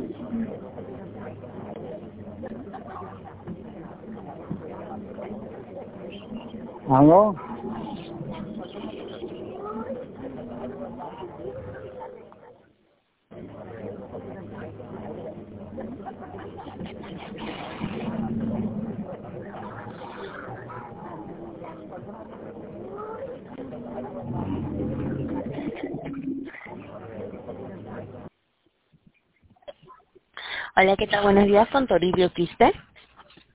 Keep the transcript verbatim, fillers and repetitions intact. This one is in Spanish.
¿Aló? Hola, ¿qué tal? Buenos días, con Toribio Quispe.